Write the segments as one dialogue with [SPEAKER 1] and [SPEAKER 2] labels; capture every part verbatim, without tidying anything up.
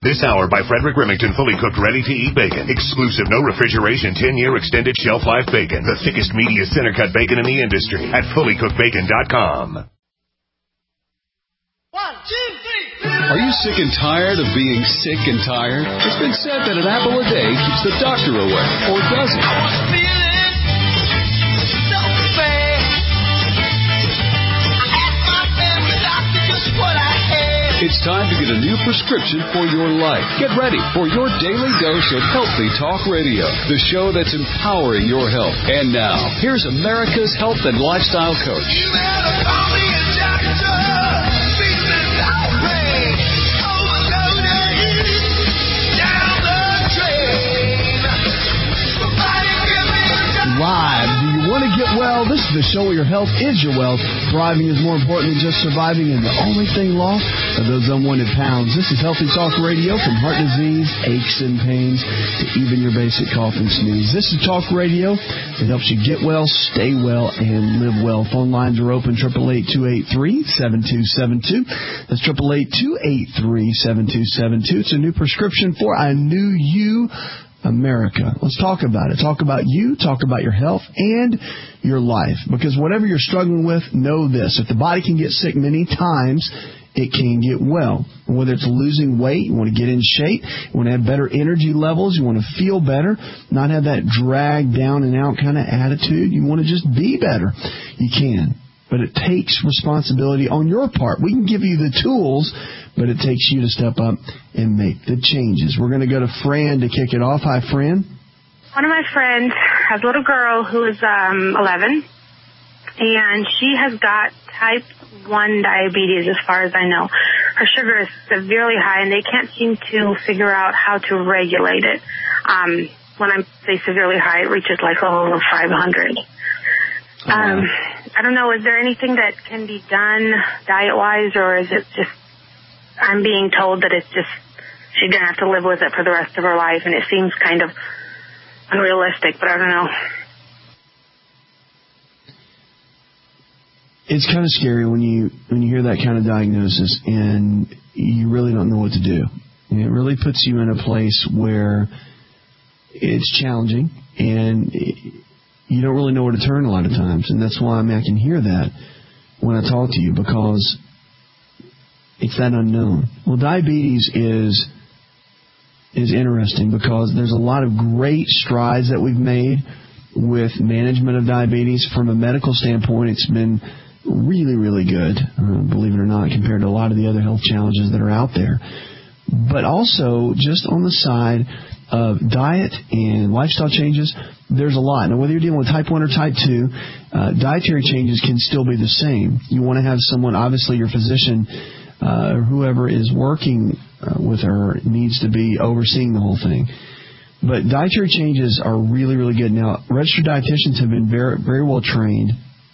[SPEAKER 1] This hour by Frederick Remington, fully cooked, ready-to-eat bacon. Exclusive, no refrigeration, ten-year extended shelf life bacon. The thickest, meatiest, center-cut bacon in the industry at fully cooked bacon dot com.
[SPEAKER 2] One, two, three.
[SPEAKER 3] Are you sick and tired of being sick and tired? It's been said that an apple a day keeps the doctor away, or does it?
[SPEAKER 2] I was feeling so bad. I asked my family doctor just what I had.
[SPEAKER 3] It's time to get a new prescription for your life. Get ready for your daily dose of Healthy Talk Radio, the show that's empowering your health. And now, here's America's health and lifestyle coach.
[SPEAKER 2] You better call me a doctor. Feeling outraged, overloaded, down the drain. Somebody give me a doctor.
[SPEAKER 4] Live. Do you want to get well? This is the show where your health is your wealth. Thriving is more important than just surviving, and the only thing lost are those unwanted pounds. This is Healthy Talk Radio, from heart disease, aches and pains, to even your basic cough and sneeze. This is Talk Radio that helps you get well, stay well, and live well. Phone lines are open, eight eight eight, two eight three, seven two seven two. That's eight eight eight, two eight three, seven two seven two. It's a new prescription for a new you, America. Let's talk about it. Talk about you, talk about your health and your life. Because whatever you're struggling with, know this. If the body can get sick many times, it can get well. Whether it's losing weight, you want to get in shape, you want to have better energy levels, you want to feel better, not have that drag down and out kind of attitude, you want to just be better, you can. But it takes responsibility on your part. We can give you the tools, but it takes you to step up and make the changes. We're going to go to Fran to kick it off. Hi, Fran.
[SPEAKER 5] One of my friends has a little girl who is um, eleven, and she has got type one diabetes as far as I know. Her sugar is severely high, and they can't seem to figure out how to regulate it. Um, when I say severely high, it reaches like over five hundred.
[SPEAKER 4] Oh, wow.
[SPEAKER 5] Um, I don't know, is there anything that can be done diet-wise, or is it just, I'm being told that it's just, she's going to have to live with it for the rest of her life, and it seems kind of unrealistic, but I don't know.
[SPEAKER 4] It's kind of scary when you when you hear that kind of diagnosis and you really don't know what to do. And it really puts you in a place where it's challenging and it, you don't really know where to turn a lot of times. And that's why I mean, I can hear that when I talk to you, because it's that unknown. Well, diabetes is is interesting because there's a lot of great strides that we've made with management of diabetes. From a medical standpoint, it's been really, really good, uh, believe it or not, compared to a lot of the other health challenges that are out there. But also, just on the side of diet and lifestyle changes, there's a lot. Now, whether you're dealing with type one or type two, uh, dietary changes can still be the same. You want to have someone, obviously your physician, uh, or whoever is working uh, with her needs to be overseeing the whole thing. But dietary changes are really, really good. Now, registered dietitians have been very, very well trained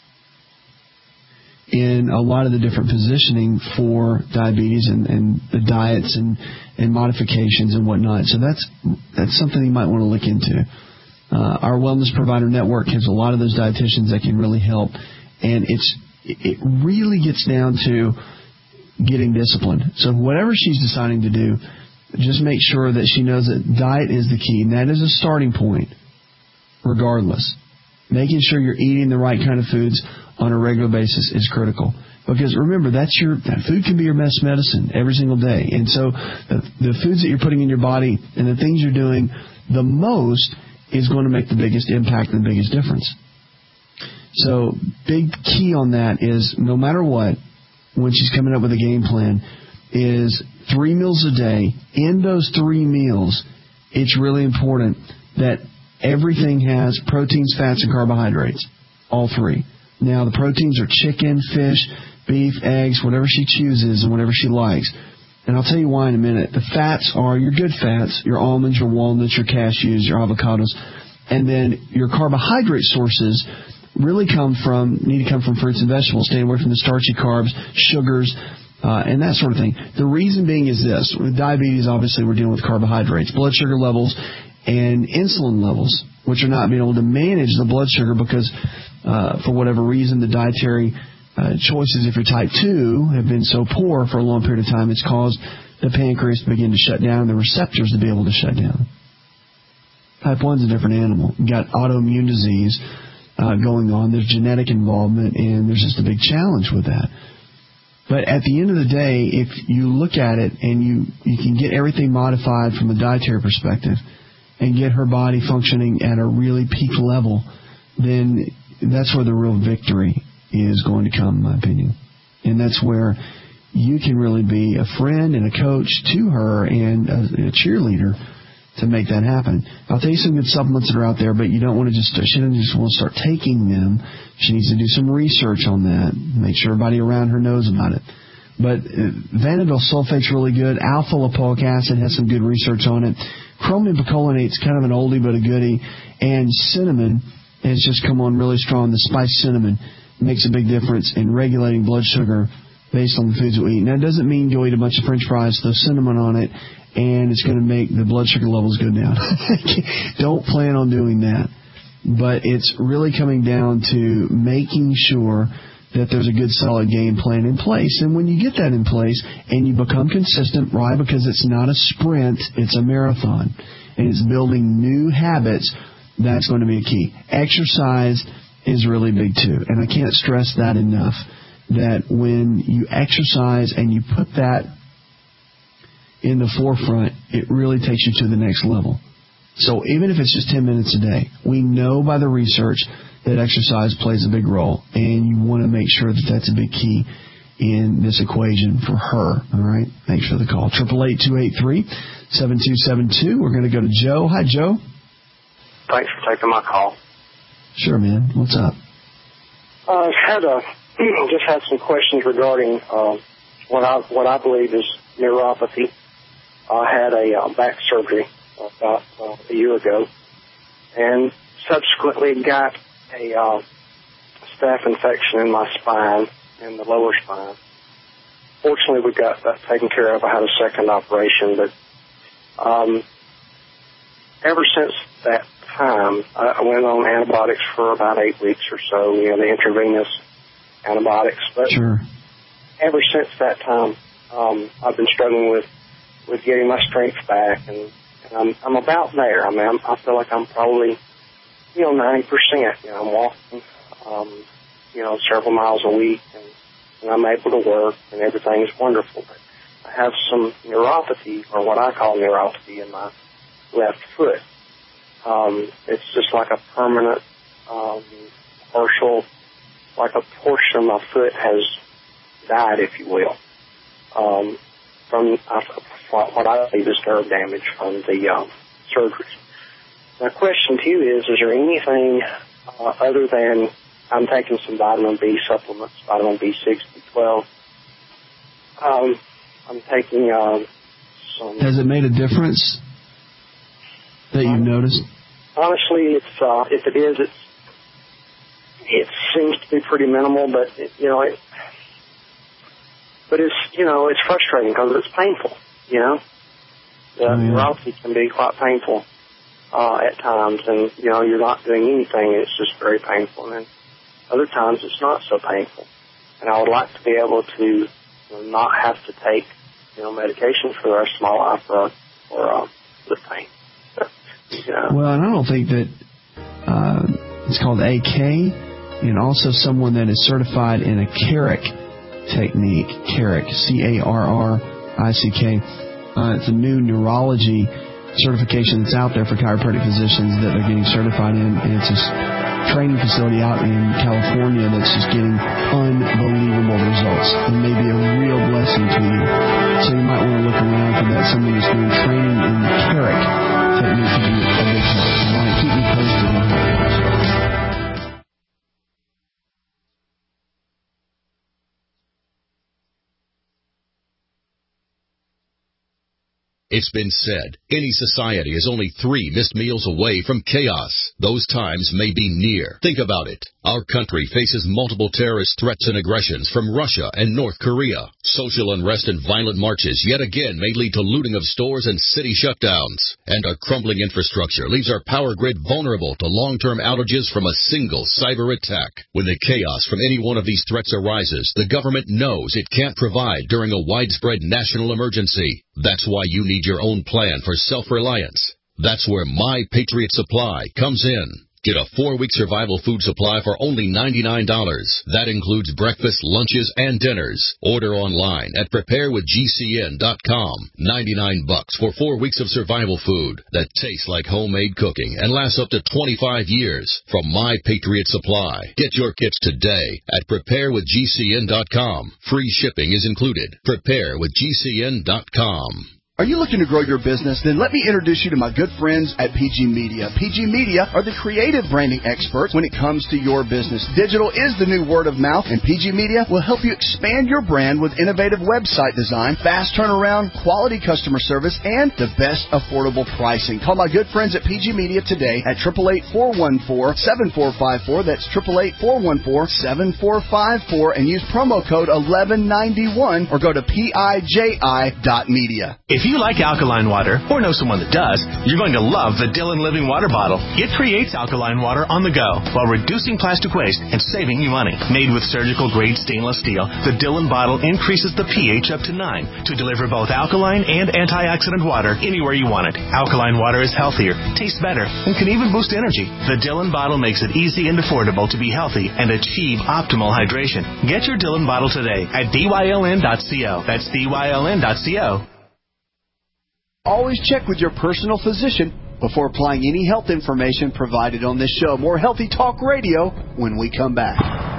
[SPEAKER 4] in a lot of the different positioning for diabetes and, and the diets and, and modifications and whatnot. So that's that's something you might want to look into. Uh, our Wellness Provider Network has a lot of those dietitians that can really help. And it's it really gets down to getting disciplined. So whatever she's deciding to do, just make sure that she knows that diet is the key. And that is a starting point, regardless. Making sure you're eating the right kind of foods on a regular basis is critical. Because remember, that's your that food can be your best medicine every single day. And so the, the foods that you're putting in your body and the things you're doing the most is going to make the biggest impact and the biggest difference. So big key on that is no matter what, when she's coming up with a game plan, is three meals a day. In those three meals, it's really important that everything has proteins, fats, and carbohydrates, all three. Now, the proteins are chicken, fish, beef, eggs, whatever she chooses and whatever she likes. And I'll tell you why in a minute. The fats are your good fats, your almonds, your walnuts, your cashews, your avocados. And then your carbohydrate sources really come from, need to come from fruits and vegetables. Stay away from the starchy carbs, sugars, uh, and that sort of thing. The reason being is this. With diabetes, obviously, we're dealing with carbohydrates, blood sugar levels, and insulin levels, which are not being able to manage the blood sugar because, uh, for whatever reason, the dietary uh, choices, if you're type two, have been so poor for a long period of time. It's caused the pancreas to begin to shut down, the receptors to be able to shut down. Type one's a different animal. You've got autoimmune disease uh, going on. There's genetic involvement, and there's just a big challenge with that. But at the end of the day, if you look at it and you, you can get everything modified from a dietary perspective and get her body functioning at a really peak level, then that's where the real victory is going to come, in my opinion. And that's where you can really be a friend and a coach to her and a, a cheerleader to make that happen. I'll tell you some good supplements that are out there, but you don't want to just, she doesn't just want to start taking them. She needs to do some research on that, make sure everybody around her knows about it. But uh, Vanadyl sulfate's really good. Alpha lipoic acid has some good research on it. Chromium picolinate's kind of an oldie but a goodie. And cinnamon has just come on really strong. The spiced cinnamon makes a big difference in regulating blood sugar based on the foods that we eat. Now, it doesn't mean go eat a bunch of French fries, throw cinnamon on it, and it's going to make the blood sugar levels go down. Don't plan on doing that. But it's really coming down to making sure that there's a good, solid game plan in place. And when you get that in place and you become consistent, right, because it's not a sprint, it's a marathon, and it's building new habits, that's going to be a key. Exercise is really big, too. And I can't stress that enough, that when you exercise and you put that in the forefront, it really takes you to the next level. So even if it's just ten minutes a day, we know by the research that exercise plays a big role, and you want to make sure that that's a big key in this equation for her. All right? Thanks for the call. eight eight eight, two eight three, seven two seven two. We're going to go to Joe. Hi, Joe.
[SPEAKER 6] Thanks for taking my call.
[SPEAKER 4] Sure, man. What's up?
[SPEAKER 6] Uh, I've had a, just had some questions regarding uh, what I what I believe is neuropathy. I had a uh, back surgery about uh, a year ago, and subsequently got a uh, staph infection in my spine, in the lower spine. Fortunately, we got that taken care of. I had a second operation, but um, ever since that time, I, I went on antibiotics for about eight weeks or so, you know, the intravenous antibiotics. But
[SPEAKER 4] sure.
[SPEAKER 6] Ever since that time, um, I've been struggling with, with getting my strength back, and, and I'm, I'm about there. I mean, I'm, I feel like I'm probably, you know, ninety percent. You know, I'm walking, um, you know, several miles a week, and, and I'm able to work, and everything's wonderful. But I have some neuropathy, or what I call neuropathy, in my left foot. Um, it's just like a permanent, um, partial, like a portion of my foot has died, if you will, um, from uh, what I believe is nerve damage from the um, surgeries. My question to you is, is there anything uh, other than I'm taking some vitamin B supplements, vitamin B six, B twelve. Um, I'm taking um, some...
[SPEAKER 4] Has it made a difference that you've noticed?
[SPEAKER 6] Honestly, it's uh, if it is, it's it seems to be pretty minimal, but it, you know, it, but it's you know, it's frustrating because it's painful. You know, the
[SPEAKER 4] oh, yeah.
[SPEAKER 6] neuropathy can be quite painful uh, at times, and you know, you're not doing anything; it's just very painful. And then other times, it's not so painful. And I would like to be able to you know, not have to take you know medication for the rest of my life for for uh, the pain. Yeah.
[SPEAKER 4] Well, and I don't think that uh, it's called A K, and also someone that is certified in a Carrick technique, Carrick, C A R R I C K. Uh, it's a new neurology certification that's out there for chiropractic physicians that they're getting certified in, and it's a training facility out in California that's just getting unbelievable results and may be a real blessing to you. So you might want to look around for that. Somebody who's doing training in Carrick technique could be a big help. All right, keep me posted on how it goes.
[SPEAKER 7] It's been said, any society is only three missed meals away from chaos. Those times may be near. Think about it. Our country faces multiple terrorist threats and aggressions from Russia and North Korea. Social unrest and violent marches yet again may lead to looting of stores and city shutdowns. And our crumbling infrastructure leaves our power grid vulnerable to long-term outages from a single cyber attack. When the chaos from any one of these threats arises, the government knows it can't provide during a widespread national emergency. That's why you need your own plan for self-reliance. That's where My Patriot Supply comes in. Get a four-week survival food supply for only ninety-nine dollars. That includes breakfast, lunches, and dinners. Order online at prepare with G C N dot com. ninety-nine bucks for four weeks of survival food that tastes like homemade cooking and lasts up to twenty-five years from My Patriot Supply. Get your kits today at prepare with G C N dot com. Free shipping is included. prepare with G C N dot com.
[SPEAKER 8] Are you looking to grow your business? Then let me introduce you to my good friends at P G Media. P G Media are the creative branding experts when it comes to your business. Digital is the new word of mouth, and P G Media will help you expand your brand with innovative website design, fast turnaround, quality customer service, and the best affordable pricing. Call my good friends at P G Media today at eight eight eight, four one four, seven four five four. That's eight eight eight, four one four, seven four five four, and use promo code eleven ninety-one or go to P I J I dot media.
[SPEAKER 9] If you like alkaline water, or know someone that does, you're going to love the Dillon Living Water Bottle. It creates alkaline water on the go while reducing plastic waste and saving you money. Made with surgical-grade stainless steel, the Dillon bottle increases the pH up to nine to deliver both alkaline and antioxidant water anywhere you want it. Alkaline water is healthier, tastes better, and can even boost energy. The Dillon bottle makes it easy and affordable to be healthy and achieve optimal hydration. Get your Dillon bottle today at D Y L N dot co. That's D Y L N dot co.
[SPEAKER 8] Always check with your personal physician before applying any health information provided on this show. More Healthy Talk Radio when we come back.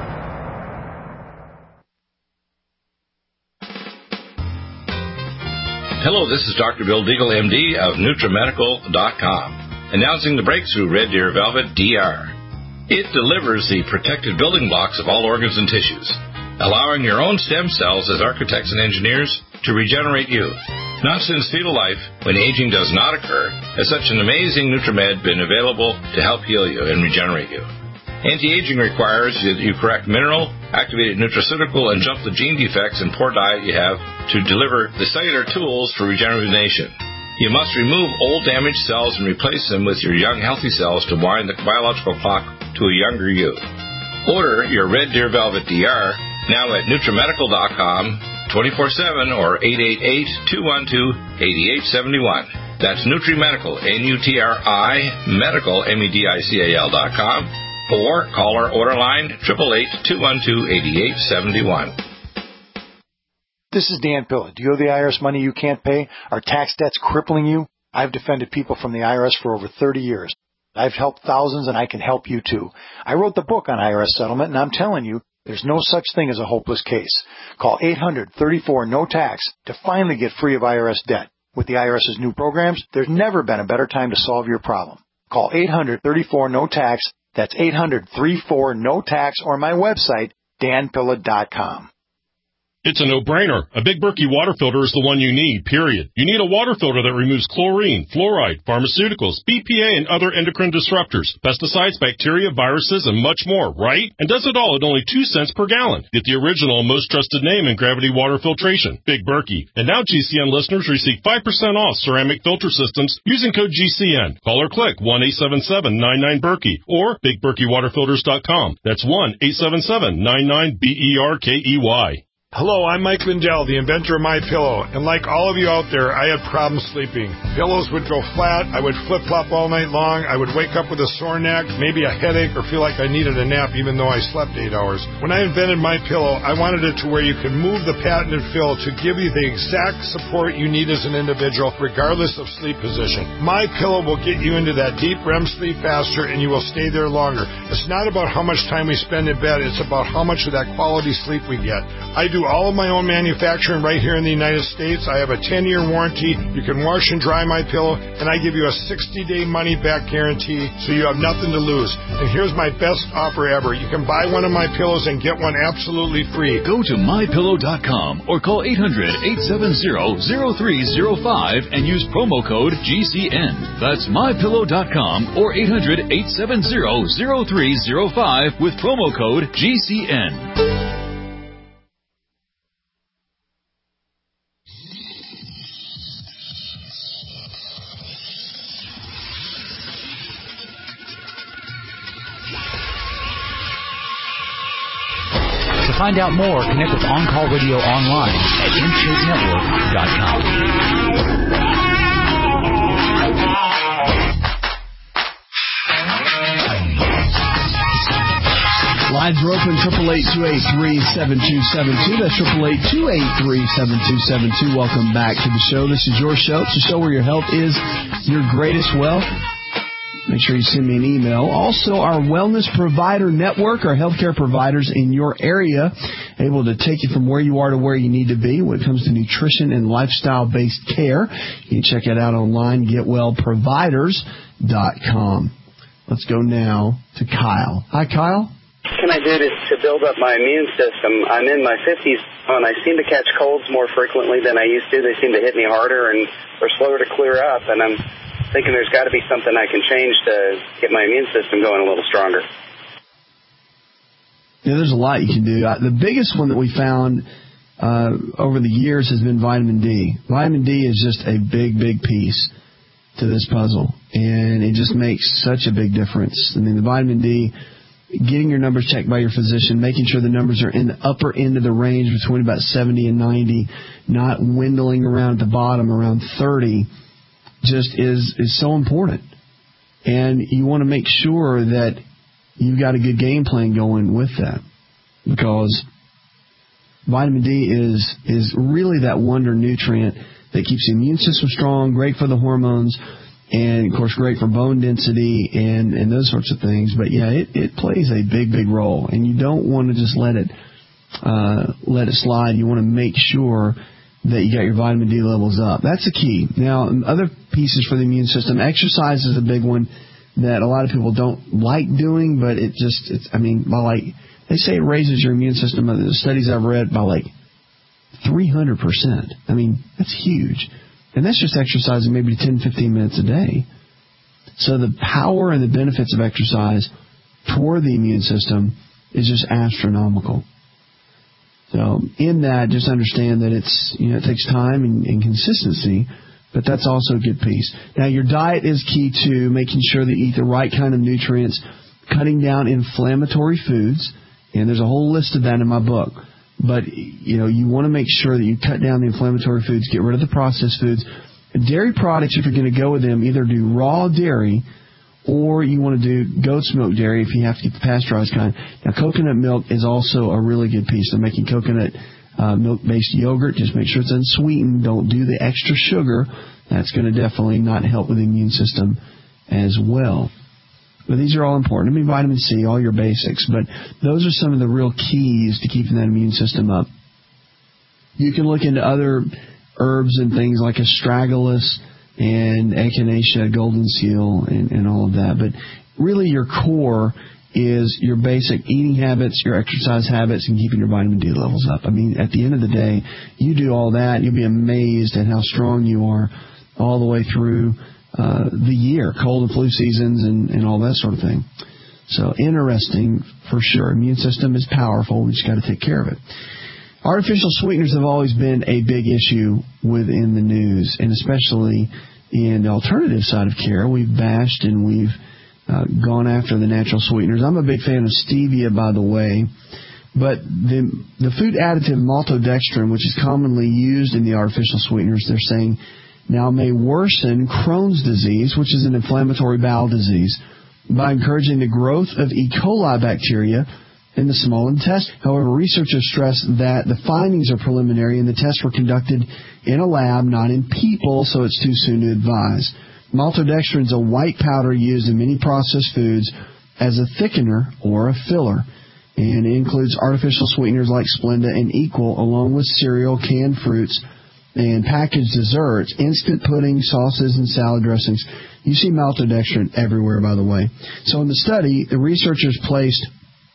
[SPEAKER 10] Hello, this is Doctor Bill Deagle, M D of NutriMedical dot com, announcing the breakthrough Red Deer Velvet D R. It delivers the protected building blocks of all organs and tissues, allowing your own stem cells as architects and engineers to regenerate you. Not since fetal life, when aging does not occur, has such an amazing NutriMed been available to help heal you and regenerate you. Anti-aging requires that you correct mineral, activated nutraceutical, and jump the gene defects and poor diet you have to deliver the cellular tools for regeneration. You must remove old damaged cells and replace them with your young healthy cells to wind the biological clock to a younger you. Order your Red Deer Velvet D R now at NutriMedical dot com, twenty-four seven or eight eight eight, two one two, eight eight seven one. That's NutriMedical, N U T R I, medical, M E D I C A L dot com, or call our order line, eight eight eight, two one two, eight eight seven one.
[SPEAKER 11] This is Dan Pilla. Do you owe the I R S money you can't pay? Are tax debts crippling you? I've defended people from the I R S for over thirty years. I've helped thousands, and I can help you too. I wrote the book on I R S settlement, and I'm telling you, there's no such thing as a hopeless case. Call eight hundred, thirty-four, no tax to finally get free of I R S debt. With the IRS's new programs, there's never been a better time to solve your problem. Call eight hundred, thirty-four, no tax. That's eight hundred, thirty-four, no tax, or my website, dan pilla dot com.
[SPEAKER 12] It's a no-brainer. A Big Berkey water filter is the one you need, period. You need a water filter that removes chlorine, fluoride, pharmaceuticals, B P A, and other endocrine disruptors, pesticides, bacteria, viruses, and much more, right? And does it all at only two cents per gallon. Get the original and most trusted name in gravity water filtration, Big Berkey. And now G C N listeners receive five percent off ceramic filter systems using code G C N. Call or click one eight seven seven, nine nine, Berkey or big berkey water filters dot com. That's one eight seven seven, nine nine, B E R K E Y.
[SPEAKER 13] Hello, I'm Mike Lindell, the inventor of MyPillow, and like all of you out there, I had problems sleeping. Pillows would go flat, I would flip-flop all night long, I would wake up with a sore neck, maybe a headache, or feel like I needed a nap even though I slept eight hours. When I invented MyPillow, I wanted it to where you could move the patented fill to give you the exact support you need as an individual, regardless of sleep position. MyPillow will get you into that deep R E M sleep faster, and you will stay there longer. It's not about how much time we spend in bed, it's about how much of that quality sleep we get. I do do all of my own manufacturing right here in the United States. I have a ten-year warranty. You can wash and dry my pillow, and I give you a sixty-day money-back guarantee, so you have nothing to lose. And here's my best offer ever. You can buy one of my pillows and get one absolutely free.
[SPEAKER 3] Go to my pillow dot com or call eight hundred, eight seven zero, zero three zero five and use promo code G C N. That's my pillow dot com or eight hundred, eight seven zero, zero three zero five with promo code G C N.
[SPEAKER 14] To find out more, connect with On Call Radio online at M Shape Network dot com.
[SPEAKER 4] Lines are open, triple eight, two eight three, seven two seven two. That's triple eight, two eight three, seven two seven two. Welcome back to the show. This is your show. It's a show where your health is your greatest wealth. Make sure you send me an email. Also, our Wellness Provider Network, our healthcare providers in your area, able to take you from where you are to where you need to be when it comes to nutrition and lifestyle-based care. You can check it out online, get well providers dot com. Let's go now to Kyle. Hi, Kyle.
[SPEAKER 15] What can I do to, to build up my immune system? I'm in my fifties, and I seem to catch colds more frequently than I used to. They seem to hit me harder and are slower to clear up, and I'm thinking there's got to be something I can change to get my immune system going a little stronger.
[SPEAKER 4] Yeah, there's a lot you can do. Uh, the biggest one that we found uh, over the years has been vitamin D. Vitamin D is just a big, big piece to this puzzle, and it just makes such a big difference. I mean, the vitamin D, getting your numbers checked by your physician, making sure the numbers are in the upper end of the range between about seventy and ninety, not dwindling around at the bottom around thirty, just is, is so important. And you want to make sure that you've got a good game plan going with that, because vitamin D is is really that wonder nutrient that keeps the immune system strong, great for the hormones, and, of course, great for bone density and, and those sorts of things. But, yeah, it, it plays a big, big role, and you don't want to just let it uh, let it slide. You want to make sure that you got your vitamin D levels up. That's the key. Now, other pieces for the immune system, exercise is a big one that a lot of people don't like doing, but it just, it's, I mean, by like, they say it raises your immune system. The studies I've read by like three hundred percent. I mean, that's huge. And that's just exercising maybe ten, fifteen minutes a day. So the power and the benefits of exercise toward the immune system is just astronomical. So in that, just understand that it's, you know, it takes time and, and consistency, but that's also a good piece. Now, your diet is key to making sure that you eat the right kind of nutrients, cutting down inflammatory foods, and there's a whole list of that in my book. But, you know, you want to make sure that you cut down the inflammatory foods, get rid of the processed foods. Dairy products, if you're going to go with them, either do raw dairy or you want to do goat's milk dairy if you have to get the pasteurized kind. Now, coconut milk is also a really good piece. They're making coconut uh, milk-based yogurt. Just make sure it's unsweetened. Don't do the extra sugar. That's going to definitely not help with the immune system as well. But these are all important. I mean, vitamin C, all your basics. But those are some of the real keys to keeping that immune system up. You can look into other herbs and things like astragalus and echinacea, golden seal, and, and all of that. But really your core is your basic eating habits, your exercise habits, and keeping your vitamin D levels up. I mean, at the end of the day, you do all that, you'll be amazed at how strong you are all the way through uh, the year, cold and flu seasons and, and all that sort of thing. So interesting for sure. Immune system is powerful. We just got to take care of it. Artificial sweeteners have always been a big issue within the news, and especially in the alternative side of care. We've bashed and we've uh, gone after the natural sweeteners. I'm a big fan of stevia, by the way, but the the food additive maltodextrin, which is commonly used in the artificial sweeteners, they're saying now may worsen Crohn's disease, which is an inflammatory bowel disease, by encouraging the growth of E. coli bacteria in the small intestine. However, researchers stress that the findings are preliminary and the tests were conducted in a lab, not in people, so it's too soon to advise. Maltodextrin is a white powder used in many processed foods as a thickener or a filler. And it includes artificial sweeteners like Splenda and Equal, along with cereal, canned fruits, and packaged desserts, instant pudding, sauces, and salad dressings. You see maltodextrin everywhere, by the way. So in the study, the researchers placed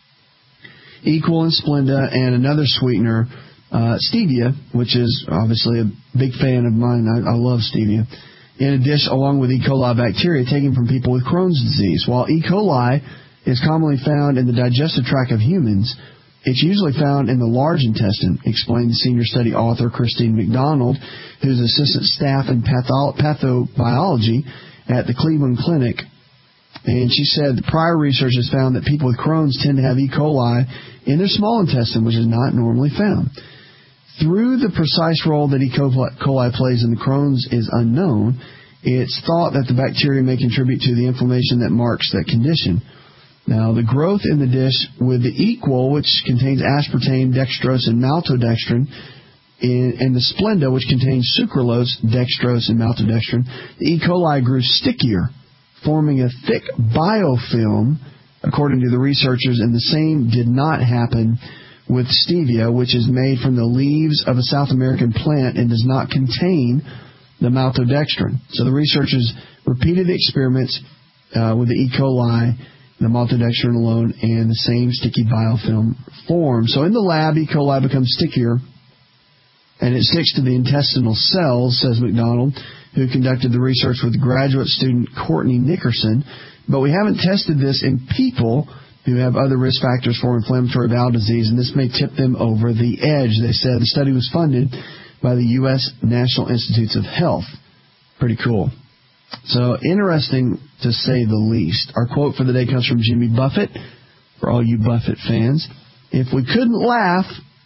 [SPEAKER 4] Equal and Splenda and another sweetener, uh, stevia, which is obviously a big fan of mine. I, I love stevia, in a dish along with E. coli bacteria taken from people with Crohn's disease. While E. coli is commonly found in the digestive tract of humans, it's usually found in the large intestine, explained the senior study author Christine McDonald, who's assistant staff in patho- pathobiology at the Cleveland Clinic. And she said the prior research has found that people with Crohn's tend to have E. coli in their small intestine, which is not normally found. Through the precise role that E. coli plays in the Crohn's is unknown, it's thought that the bacteria may contribute to the inflammation that marks that condition. Now, the growth in the dish with the Equal, which contains aspartame, dextrose, and maltodextrin, in, and the Splenda, which contains sucralose, dextrose, and maltodextrin, the E. coli grew stickier, forming a thick biofilm, according to the researchers, and the same did not happen with stevia, which is made from the leaves of a South American plant and does not contain the maltodextrin. So the researchers repeated the experiments uh, with the E. coli, the maltodextrin alone, and the same sticky biofilm form. So in the lab, E. coli becomes stickier, and it sticks to the intestinal cells, says McDonald, who conducted the research with graduate student Courtney Nickerson. But we haven't tested this in people who have other risk factors for inflammatory bowel disease, and this may tip them over the edge. They said the study was funded by the U S National Institutes of Health. Pretty cool. So interesting, to say the least. Our quote for the day comes from Jimmy Buffett, for all you Buffett fans. If we couldn't laugh,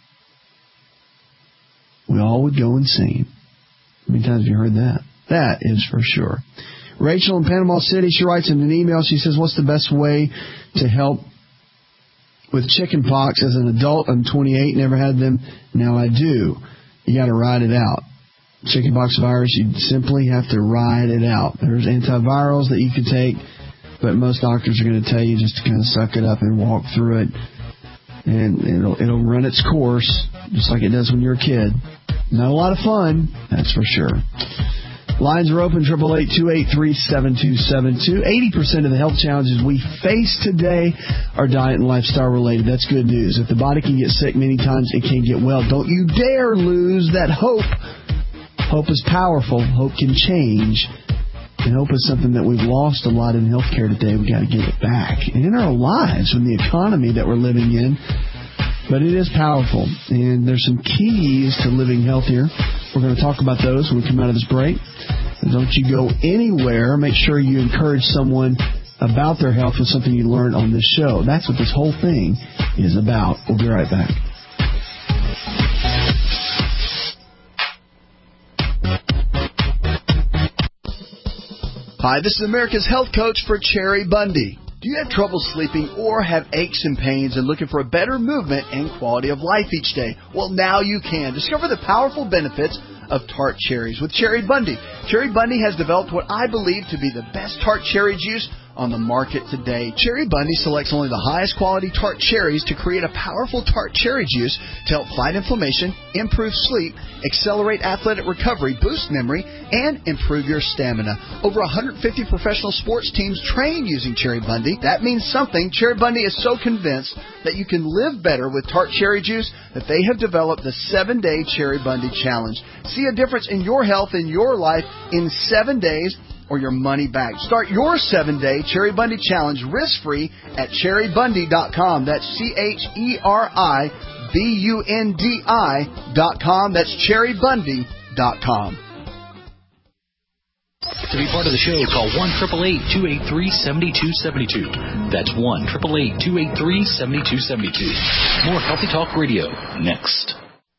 [SPEAKER 4] we all would go insane. How many times have you heard that? That is for sure. Rachel in Panama City, she writes in an email, she says, what's the best way to help with chicken pox as an adult? I'm twenty-eight, never had them. Now I do. You got to ride it out. Chickenpox virus, you simply have to ride it out. There's antivirals that you can take, but most doctors are going to tell you just to kind of suck it up and walk through it, and it'll it'll run its course just like it does when you're a kid. Not a lot of fun, that's for sure. Lines are open, eight eight eight, two eight three, seven two seven two. eighty percent of the health challenges we face today are diet and lifestyle related. That's good news. If the body can get sick many times, it can get well. Don't you dare lose that hope. Hope is powerful. Hope can change. And hope is something that we've lost a lot in healthcare today. We've got to get it back. And in our lives, in the economy that we're living in. But it is powerful. And there's some keys to living healthier. We're going to talk about those when we come out of this break. And don't you go anywhere. Make sure you encourage someone about their health with something you learned on this show. That's what this whole thing is about. We'll be right back.
[SPEAKER 8] Hi, this is America's Health Coach for Cherry Bundy. Do you have trouble sleeping or have aches and pains and looking for a better movement and quality of life each day? Well, now you can. Discover the powerful benefits of tart cherries with Cherry Bundy. Cherry Bundy has developed what I believe to be the best tart cherry juice on the market today. Cherry Bundy selects only the highest quality tart cherries to create a powerful tart cherry juice to help fight inflammation, improve sleep, accelerate athletic recovery, boost memory, and improve your stamina. Over one hundred fifty professional sports teams train using Cherry Bundy. That means something. Cherry Bundy is so convinced that you can live better with tart cherry juice that they have developed the seven-day Cherry Bundy Challenge. See a difference in your health and your life in seven days or your money back. Start your seven-day Cherry Bundy Challenge risk-free at cherry bundy dot com. That's C H E R I B U N D I dot com. That's cherry bundy dot com.
[SPEAKER 14] To be part of the show, call one eight eight eight, two eight three, seven two seven two. That's one eight eight eight, two eight three, seven two seven two. More Healthy Talk Radio next.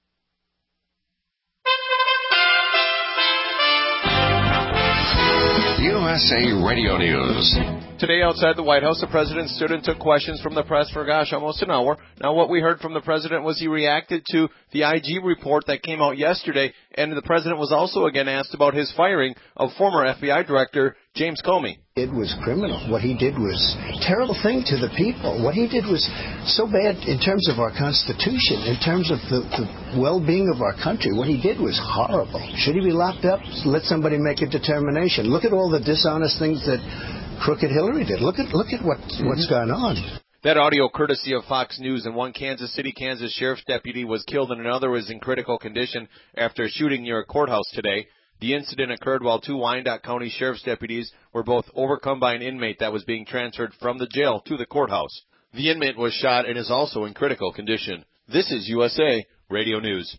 [SPEAKER 1] U S A Radio News.
[SPEAKER 16] Today outside the White House, the president stood and took questions from the press for, gosh, almost an hour. Now, what we heard from the president was he reacted to the I G report that came out yesterday, and the president was also again asked about his firing of former F B I Director James Comey.
[SPEAKER 17] It was criminal. What he did was a terrible thing to the people. What he did was so bad in terms of our Constitution, in terms of the, the well-being of our country. What he did was horrible. Should he be locked up? Let somebody make a determination. Look at all the dishonest things that crooked Hillary did. Look at look at what, mm-hmm. what's going on.
[SPEAKER 16] That audio courtesy of Fox News, and one Kansas City, Kansas sheriff's deputy was killed and another was in critical condition after a shooting near a courthouse today. The incident occurred while two Wyandotte County sheriff's deputies were both overcome by an inmate that was being transferred from the jail to the courthouse. The inmate was shot and is also in critical condition. This is U S A Radio News.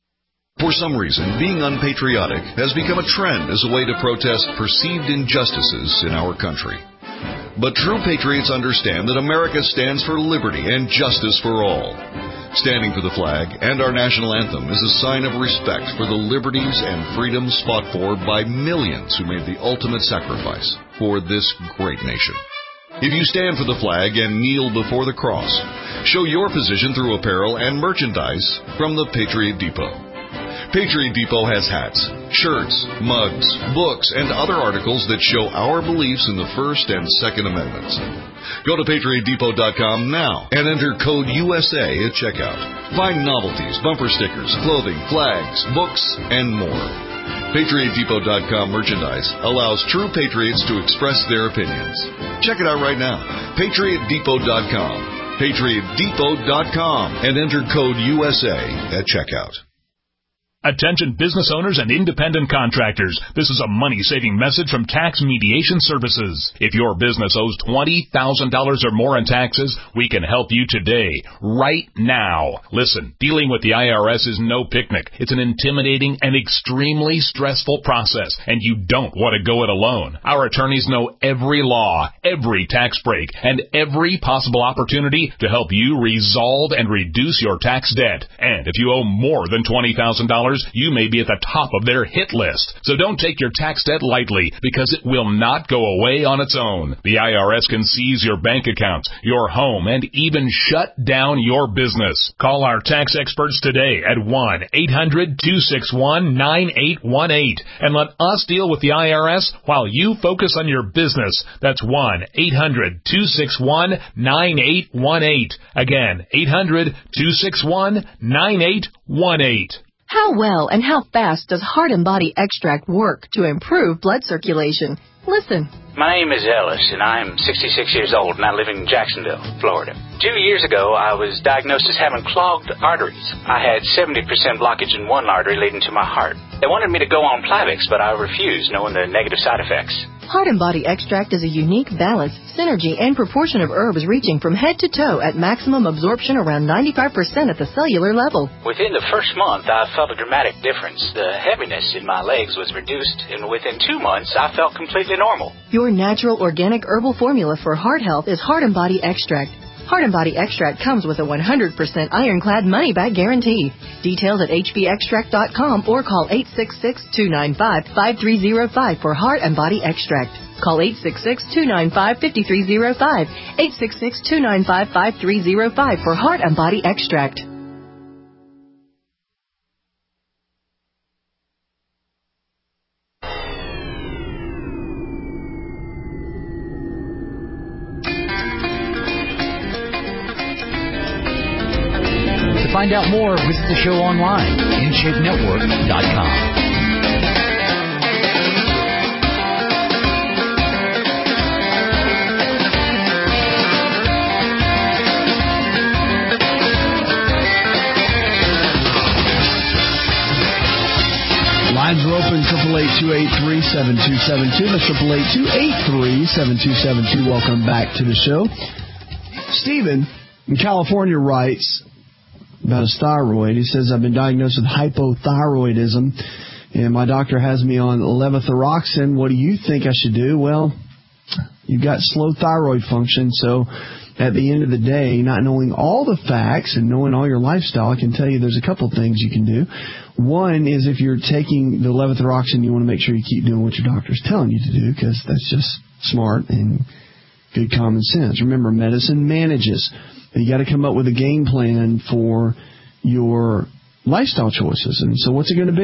[SPEAKER 18] For some reason, being unpatriotic has become a trend as a way to protest perceived injustices in our country. But true patriots understand that America stands for liberty and justice for all. Standing for the flag and our national anthem is a sign of respect for the liberties and freedoms fought for by millions who made the ultimate sacrifice for this great nation. If you stand for the flag and kneel before the cross, show your position through apparel and merchandise from the Patriot Depot. Patriot Depot has hats, shirts, mugs, books, and other articles that show our beliefs in the First and Second Amendments. Go to patriot depot dot com now and enter code U S A at checkout. Find novelties, bumper stickers, clothing, flags, books, and more. patriot depot dot com merchandise allows true patriots to express their opinions. Check it out right now. patriot depot dot com. patriot depot dot com and enter code U S A at checkout.
[SPEAKER 19] Attention business owners and independent contractors. This is a money-saving message from Tax Mediation Services. If your business owes twenty thousand dollars or more in taxes, we can help you today, right now. Listen, dealing with the I R S is no picnic. It's an intimidating and extremely stressful process, and you don't want to go it alone. Our attorneys know every law, every tax break, and every possible opportunity to help you resolve and reduce your tax debt. And if you owe more than twenty thousand dollars, you may be at the top of their hit list. So don't take your tax debt lightly, because it will not go away on its own. The I R S can seize your bank accounts, your home, and even shut down your business. Call our tax experts today at one eight hundred two six one nine eight one eight and let us deal with the I R S while you focus on your business. That's one eight hundred two six one nine eight one eight. Again, eight hundred two six one nine eight one eight.
[SPEAKER 20] How well and how fast does Heart and Body Extract work to improve blood circulation? Listen.
[SPEAKER 21] My name is Ellis, and I'm sixty-six years old, and I live in Jacksonville, Florida. Two years ago, I was diagnosed as having clogged arteries. I had seventy percent blockage in one artery leading to my heart. They wanted me to go on Plavix, but I refused, knowing the negative side effects.
[SPEAKER 20] Heart and Body Extract is a unique balance, synergy, and proportion of herbs reaching from head to toe at maximum absorption around ninety-five percent at the cellular level.
[SPEAKER 21] Within the first month, I felt a dramatic difference. The heaviness in my legs was reduced, and within two months, I felt completely normal.
[SPEAKER 20] Your natural organic herbal formula for heart health is Heart and Body Extract. Heart and Body Extract comes with a one hundred percent ironclad money-back guarantee. Details at h b extract dot com or call eight six six, two nine five, five three zero five for Heart and Body Extract. Call eight six six, two nine five, five three zero five, eight six six, two nine five, five three zero five for Heart and Body Extract.
[SPEAKER 14] To find out more, visit the show online, in shape network dot com.
[SPEAKER 4] Lines are open, triple eight, two eight three, seven two seven two. That's triple eight, two eight three, seven two seven two. Welcome back to the show. Stephen in California writes about his thyroid. He says, I've been diagnosed with hypothyroidism, and my doctor has me on levothyroxine. What do you think I should do? Well, you've got slow thyroid function, so at the end of the day, not knowing all the facts and knowing all your lifestyle, I can tell you there's a couple things you can do. One is if you're taking the levothyroxine, you want to make sure you keep doing what your doctor's telling you to do, because that's just smart and good common sense. Remember, medicine manages. You got to come up with a game plan for your lifestyle choices. And so what's it going to be?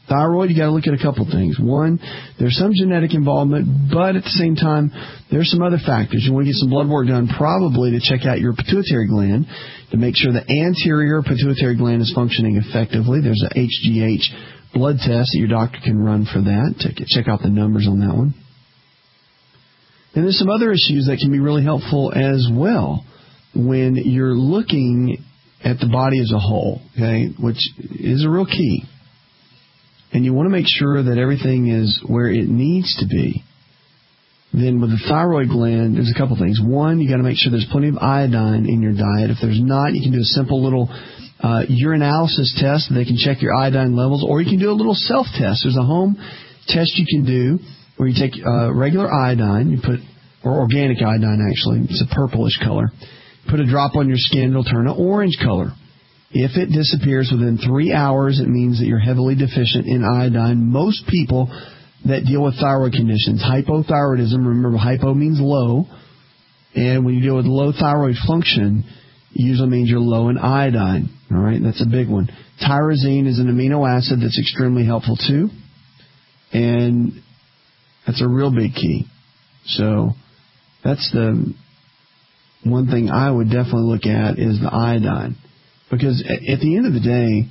[SPEAKER 4] Thyroid, you got to look at a couple things. One, there's some genetic involvement, but at the same time, there's some other factors. You want to get some blood work done, probably to check out your pituitary gland, to make sure the anterior pituitary gland is functioning effectively. There's a H G H blood test that your doctor can run for that, to check out the numbers on that one. And there's some other issues that can be really helpful as well when you're looking at the body as a whole, okay, which is a real key. And you want to make sure that everything is where it needs to be. Then with the thyroid gland, there's a couple things. One, you got to make sure there's plenty of iodine in your diet. If there's not, you can do a simple little uh, urinalysis test. They can check your iodine levels, or you can do a little self-test. There's a home test you can do where you take uh, regular iodine, you put, or organic iodine actually, it's a purplish color. Put a drop on your skin, it'll turn an orange color. If it disappears within three hours, it means that you're heavily deficient in iodine. Most people that deal with thyroid conditions, hypothyroidism, remember hypo means low, and when you deal with low thyroid function, it usually means you're low in iodine. All right, that's a big one. Tyrosine is an amino acid that's extremely helpful too, and that's a real big key. So that's the one thing I would definitely look at is the iodine. Because at the end of the day,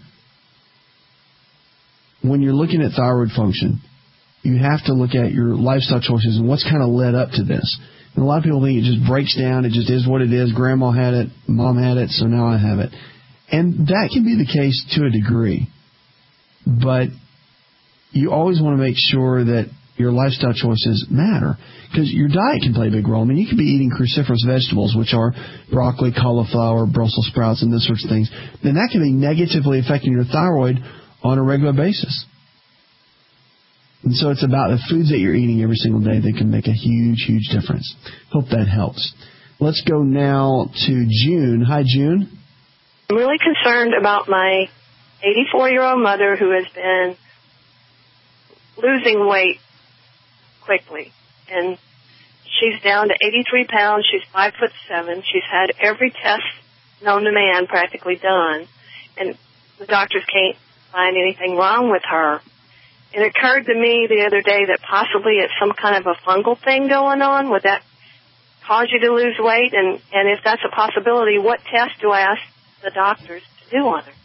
[SPEAKER 4] when you're looking at thyroid function, you have to look at your lifestyle choices and what's kind of led up to this. And a lot of people think it just breaks down, it just is what it is. Grandma had it, mom had it, so now I have it. And that can be the case to a degree. But you always want to make sure that your lifestyle choices matter, because your diet can play a big role. I mean, you could be eating cruciferous vegetables, which are broccoli, cauliflower, Brussels sprouts, and those sorts of things. Then that can be negatively affecting your thyroid on a regular basis. And so it's about the foods that you're eating every single day that can make a huge, huge difference. Hope that helps. Let's go now to June. Hi, June.
[SPEAKER 2] I'm really concerned about my eighty-four-year-old mother who has been losing weight quickly, and she's down to eighty-three pounds. She's five foot seven. She's had every test known to man practically done, and the doctors can't find anything wrong with her. It occurred to me the other day that possibly it's some kind of a fungal thing going on. Would that cause you to lose weight? And, and if that's a possibility, what test do I ask the doctors to do on her?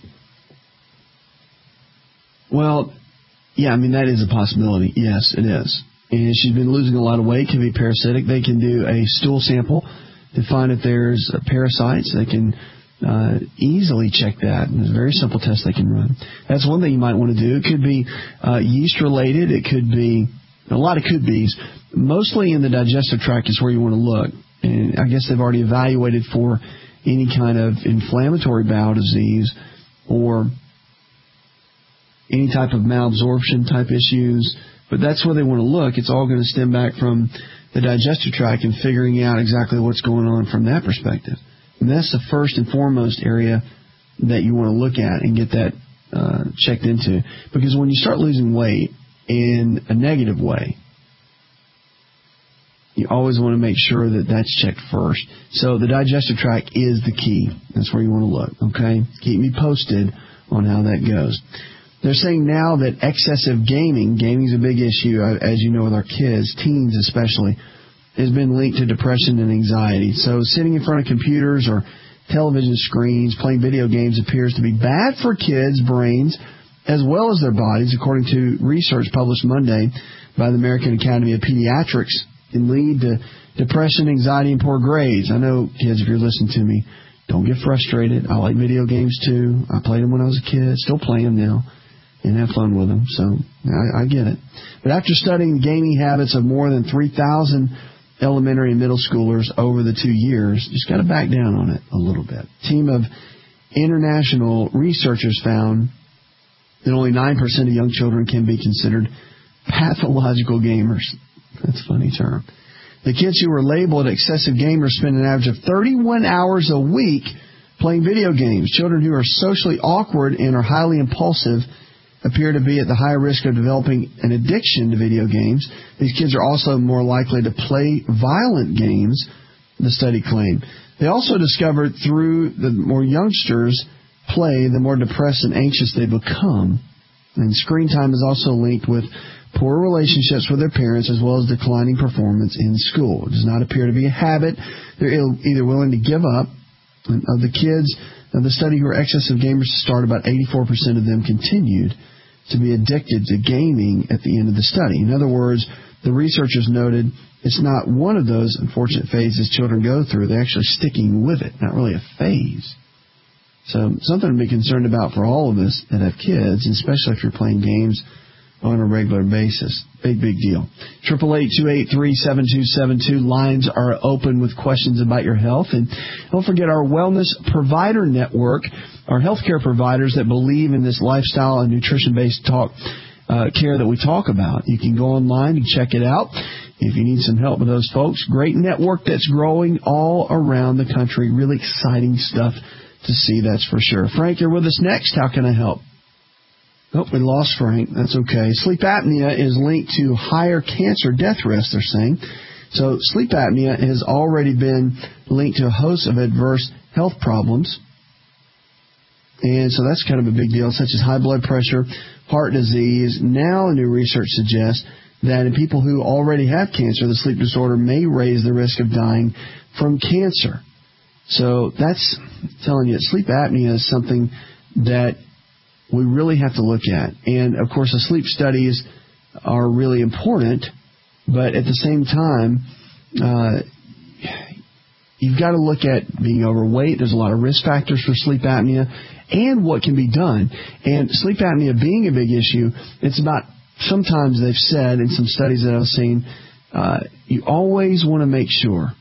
[SPEAKER 4] Well, yeah, I mean, that is a possibility. Yes, it is. And she's been losing a lot of weight. Can be parasitic. They can do a stool sample to find if there's parasites. They can uh, easily check that. And there's a very simple test they can run. That's one thing you might want to do. It could be uh, yeast related. It could be a lot of could be's. Mostly in the digestive tract is where you want to look. And I guess they've already evaluated for any kind of inflammatory bowel disease or any type of malabsorption type issues. But that's where they want to look. It's all going to stem back from the digestive tract and figuring out exactly what's going on from that perspective. And that's the first and foremost area that you want to look at and get that uh, checked into. Because when you start losing weight in a negative way, you always want to make sure that that's checked first. So the digestive tract is the key. That's where you want to look, okay? Keep me posted on how that goes. They're saying now that excessive gaming, gaming is a big issue, as you know, with our kids, teens especially, has been linked to depression and anxiety. So sitting in front of computers or television screens, playing video games appears to be bad for kids' brains as well as their bodies, according to research published Monday by the American Academy of Pediatrics. It can lead to depression, anxiety, and poor grades. I know, kids, if you're listening to me, don't get frustrated. I like video games, too. I played them when I was a kid, still play them now, and have fun with them. So I, I get it. But after studying gaming habits of more than three thousand elementary and middle schoolers over the two years, just got to back down on it a little bit. A team of international researchers found that only nine percent of young children can be considered pathological gamers. That's a funny term. The kids who were labeled excessive gamers spend an average of thirty-one hours a week playing video games. Children who are socially awkward and are highly impulsive appear to be at the higher risk of developing an addiction to video games. These kids are also more likely to play violent games, the study claimed. They also discovered through the more youngsters play, the more depressed and anxious they become. And screen time is also linked with poor relationships with their parents as well as declining performance in school. It does not appear to be a habit. They're either willing to give up. And of the kids of the study who were excessive gamers to start, about eighty-four percent of them continued to be addicted to gaming at the end of the study. In other words, the researchers noted it's not one of those unfortunate phases children go through. They're actually sticking with it, not really a phase. So something to be concerned about for all of us that have kids, especially if you're playing games on a regular basis. Big, big deal. eight eight eight, two eight three, seven two seven two. Lines are open with questions about your health. And don't forget our Wellness Provider Network, our healthcare providers that believe in this lifestyle and nutrition-based talk uh, care that we talk about. You can go online and check it out if you need some help with those folks. Great network that's growing all around the country. Really exciting stuff to see, that's for sure. Frank, you're with us next. How can I help? Oh, we lost Frank. That's okay. Sleep apnea is linked to higher cancer death risk, they're saying. So sleep apnea has already been linked to a host of adverse health problems. And so that's kind of a big deal, such as high blood pressure, heart disease. Now new research suggests that in people who already have cancer, the sleep disorder may raise the risk of dying from cancer. So that's telling you that sleep apnea is something that we really have to look at. And, of course, the sleep studies are really important, but at the same time, uh, you've got to look at being overweight. There's a lot of risk factors for sleep apnea and what can be done. And sleep apnea being a big issue, it's about, sometimes they've said in some studies that I've seen, uh, you always want to make sure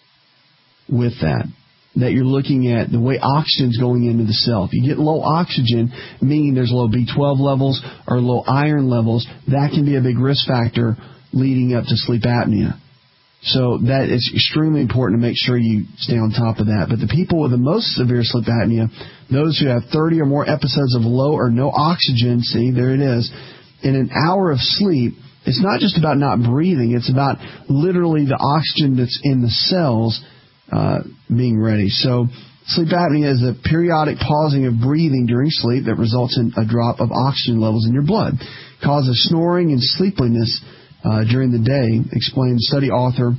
[SPEAKER 4] with that that you're looking at the way oxygen's going into the cell. If you get low oxygen, meaning there's low B twelve levels or low iron levels, that can be a big risk factor leading up to sleep apnea. So that is extremely important to make sure you stay on top of that. But the people with the most severe sleep apnea, those who have thirty or more episodes of low or no oxygen, see, there it is, in an hour of sleep, it's not just about not breathing. It's about literally the oxygen that's in the cells Uh, being ready. So sleep apnea is a periodic pausing of breathing during sleep that results in a drop of oxygen levels in your blood. Causes snoring and sleepiness uh, during the day, explained study author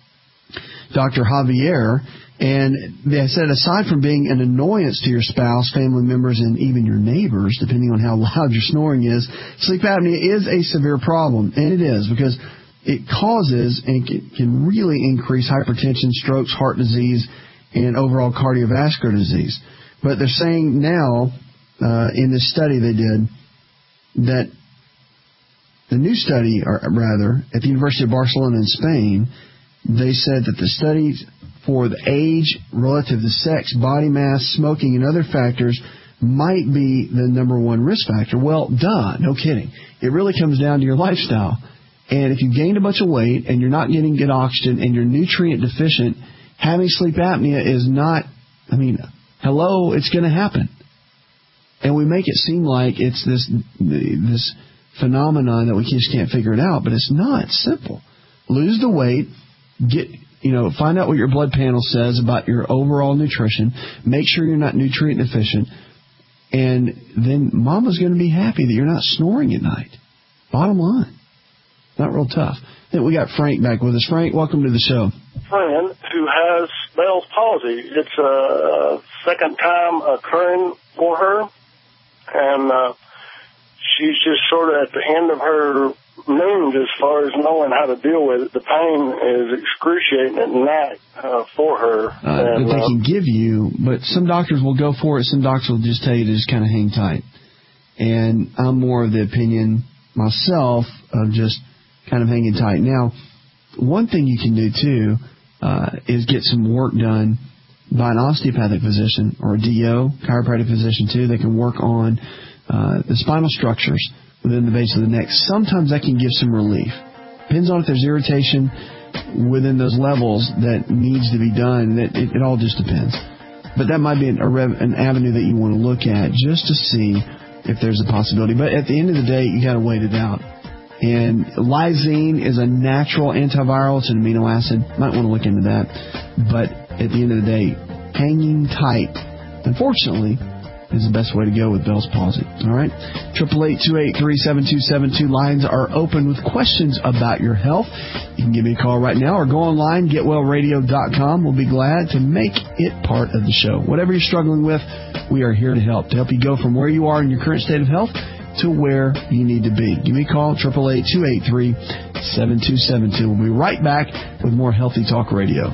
[SPEAKER 4] Doctor Javier. And they said aside from being an annoyance to your spouse, family members, and even your neighbors, depending on how loud your snoring is, sleep apnea is a severe problem. And it is, because it causes and can really increase hypertension, strokes, heart disease, and overall cardiovascular disease. But they're saying now, uh, in this study they did, that the new study, or rather, at the University of Barcelona in Spain, they said that the studies for the age relative to sex, body mass, smoking, and other factors might be the number one risk factor. Well, duh, no kidding. It really comes down to your lifestyle. And if you gained a bunch of weight and you're not getting good oxygen and you're nutrient deficient, having sleep apnea is not, I mean, hello, it's going to happen. And we make it seem like it's this this phenomenon that we just can't figure it out, but it's not. It's simple. Lose the weight, get, you know, find out what your blood panel says about your overall nutrition, make sure you're not nutrient deficient, and then mama's going to be happy that you're not snoring at night. Bottom line. Not real tough. Then we got Frank back with us. Frank, welcome to the show.
[SPEAKER 5] Friend who has Bell's palsy. It's a second time occurring for her, and uh, she's just sort of at the end of her means as far as knowing how to deal with it. The pain is excruciating at night uh, for her.
[SPEAKER 4] Uh, and, that they uh, can give you, but some doctors will go for it. Some doctors will just tell you to just kind of hang tight. And I'm more of the opinion myself of just kind of hanging tight. Now, one thing you can do, too, uh, is get some work done by an osteopathic physician or a D O, chiropractic physician, too. They can work on uh, the spinal structures within the base of the neck. Sometimes that can give some relief. Depends on if there's irritation within those levels that needs to be done. It, it, it all just depends. But that might be an, a rev, an avenue that you want to look at just to see if there's a possibility. But at the end of the day, you got to wait it out. And lysine is a natural antiviral. It's an amino acid. Might want to look into that. But at the end of the day, hanging tight, unfortunately, is the best way to go with Bell's palsy. All right? eight eight eight, two eight three, seven two seven two. Lines are open with questions about your health. You can give me a call right now or go online, get well radio dot com. We'll be glad to make it part of the show. Whatever you're struggling with, we are here to help, to help you go from where you are in your current state of health to where you need to be. Give me a call, eight eight eight, two eight three, seven two seven two. We'll be right back with more Healthy Talk Radio.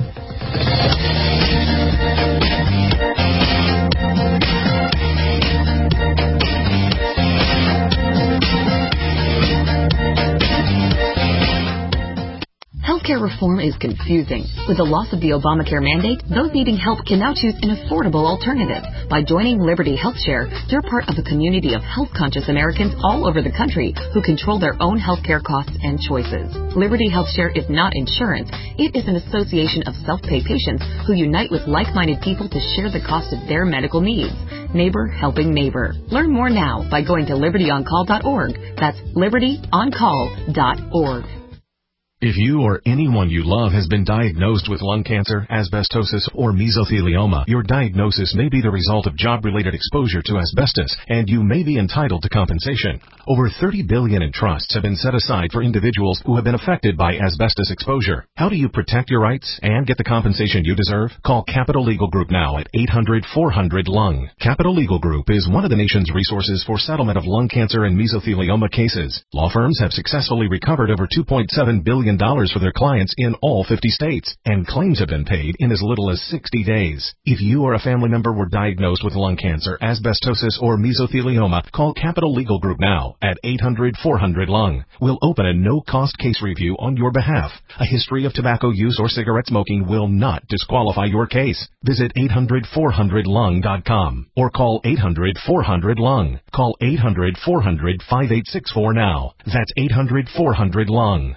[SPEAKER 6] Healthcare reform is confusing. With the loss of the Obamacare mandate, those needing help can now choose an affordable alternative. By joining Liberty HealthShare, you're part of a community of health-conscious Americans all over the country who control their own healthcare costs and choices. Liberty HealthShare is not insurance. It is an association of self-pay patients who unite with like-minded people to share the cost of their medical needs. Neighbor helping neighbor. Learn more now by going to liberty on call dot org. That's liberty on call dot org.
[SPEAKER 22] If you or anyone you love has been diagnosed with lung cancer, asbestosis, or mesothelioma, your diagnosis may be the result of job-related exposure to asbestos, and you may be entitled to compensation. Over thirty billion dollars in trusts have been set aside for individuals who have been affected by asbestos exposure. How do you protect your rights and get the compensation you deserve? Call Capital Legal Group now at eight hundred, four hundred, lung. Capital Legal Group is one of the nation's resources for settlement of lung cancer and mesothelioma cases. Law firms have successfully recovered over two point seven billion dollars for their clients in all fifty states, and claims have been paid in as little as sixty days. If you or a family member were diagnosed with lung cancer, asbestosis, or mesothelioma, call Capital Legal Group now at eight hundred, four hundred, lung. We'll open a no-cost case review on your behalf. A history of tobacco use or cigarette smoking will not disqualify your case. Visit eight hundred, four hundred, lung dot com or call eight hundred, four hundred, lung. Call eight hundred, four hundred, five eight six four now. That's eight hundred, four hundred, lung.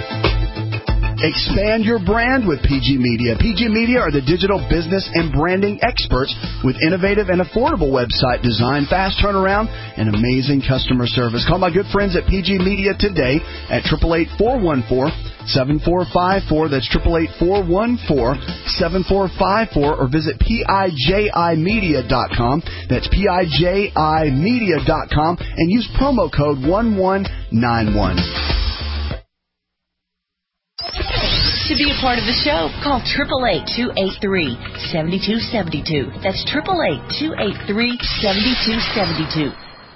[SPEAKER 8] Expand your brand with P G Media. P G Media are the digital business and branding experts with innovative and affordable website design, fast turnaround, and amazing customer service. Call my good friends at P G Media today at eight eight eight, four one four, seven four five four. That's eight eight eight, four one four, seven four five four, or visit P I J I media dot com. That's P I J I media dot com and use promo code one one nine one.
[SPEAKER 23] To be a part of the show, call eight eight eight, two eight three, seven two seven two. That's eight eight eight, two eight three, seven two seven two.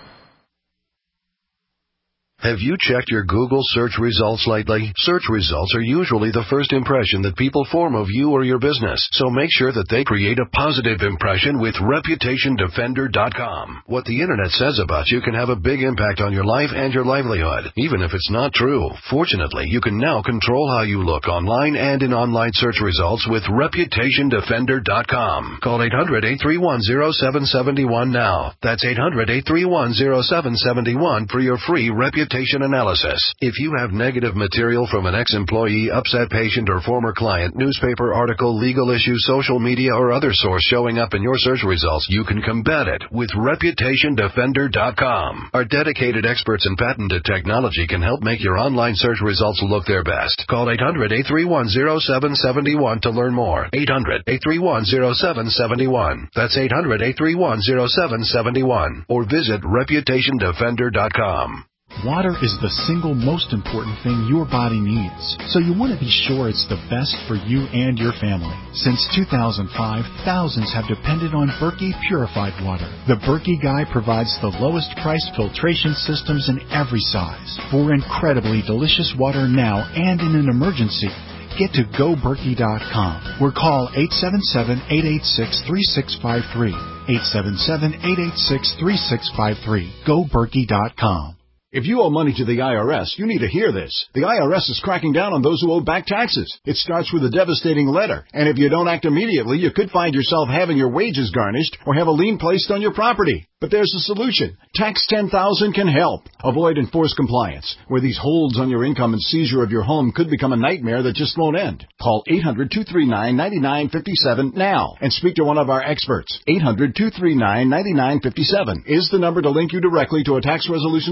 [SPEAKER 24] Have you checked your Google search results lately? Search results are usually the first impression that people form of you or your business, so make sure that they create a positive impression with reputation defender dot com. What the internet says about you can have a big impact on your life and your livelihood, even if it's not true. Fortunately, you can now control how you look online and in online search results with reputation defender dot com. Call eight hundred, eight three one, zero seven seven one now. That's eight hundred, eight three one, zero seven seven one for your free reputation analysis. If you have negative material from an ex-employee, upset patient, or former client, newspaper article, legal issue, social media, or other source showing up in your search results, you can combat it with reputation defender dot com. Our dedicated experts in patented technology can help make your online search results look their best. Call eight hundred, eight three one, zero seven seven one to learn more. eight hundred, eight three one, zero seven seven one. That's eight hundred, eight three one, zero seven seven one. Or visit reputation defender dot com.
[SPEAKER 25] Water is the single most important thing your body needs, so you want to be sure it's the best for you and your family. Since two thousand five, thousands have depended on Berkey purified water. The Berkey Guy provides the lowest priced filtration systems in every size. For incredibly delicious water now and in an emergency, get to go berkey dot com or call eight seven seven, eight eight six, three six five three. eight seven seven, eight eight six, three six five three. go berkey dot com.
[SPEAKER 26] If you owe money to the I R S, you need to hear this. The I R S is cracking down on those who owe back taxes. It starts with a devastating letter, and if you don't act immediately, you could find yourself having your wages garnished or have a lien placed on your property. But there's a solution. Tax ten thousand can help. Avoid enforced compliance, where these holds on your income and seizure of your home could become a nightmare that just won't end. Call eight hundred, two three nine, nine nine five seven now and speak to one of our experts. eight hundred, two three nine, nine nine five seven is the number to link you directly to a tax resolution specialist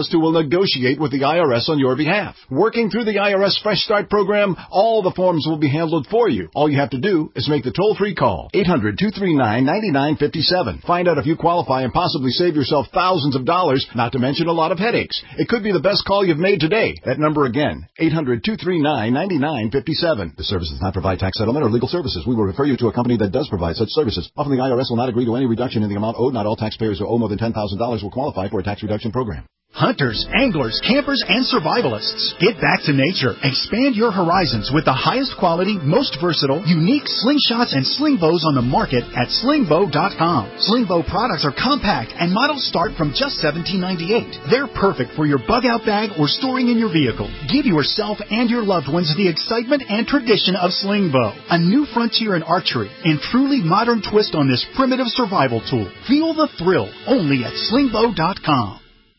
[SPEAKER 26] specialist who will negotiate with the I R S on your behalf. Working through the I R S Fresh Start program, all the forms will be handled for you. All you have to do is make the toll-free call, eight hundred, two three nine, nine nine five seven. Find out if you qualify and possibly save yourself thousands of dollars, not to mention a lot of headaches. It could be the best call you've made today. That number again, eight hundred, two three nine, nine nine five seven. The service does not provide tax settlement or legal services. We will refer you to a company that does provide such services. Often the I R S will not agree to any reduction in the amount owed. Not all taxpayers who owe more than ten thousand dollars will qualify for a tax reduction program.
[SPEAKER 25] Hunters, anglers, campers, and survivalists, get back to nature. Expand your horizons with the highest quality, most versatile, unique slingshots and sling bows on the market at sling bow dot com. Sling bow products are compact and models start from just seventeen ninety-eight. They're perfect for your bug out bag or storing in your vehicle. Give yourself and your loved ones the excitement and tradition of sling bow, a new frontier in archery and truly modern twist on this primitive survival tool. Feel the thrill only at sling bow dot com.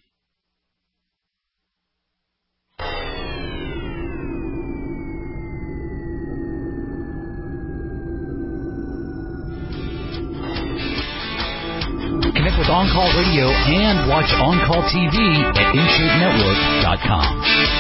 [SPEAKER 14] Connect with On Call Radio and watch On Call T V at in shape network dot com.